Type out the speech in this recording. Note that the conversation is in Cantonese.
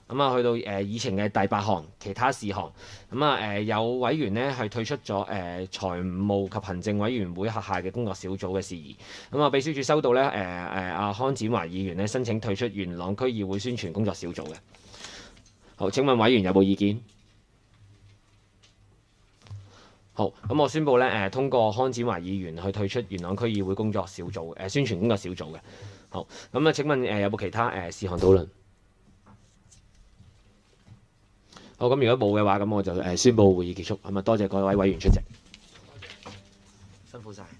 咁啊，去到議程嘅第8項其他事項，咁啊有委員呢係退出咗財務及行政委員會轄下嘅工作小組嘅事宜。咁啊，秘書處收到呢阿康展華議員呢申請退出元朗區議會宣傳工作小組嘅。好，請問委員有冇意見？好，咁我宣布咧通過康展華議員去退出元朗區議會工作小組宣傳工作小組嘅。好，咁啊請問有冇其他事項討論？好，咁如果冇嘅話，咁我就宣布會議結束。咁啊，多謝各位委員出席，辛苦晒。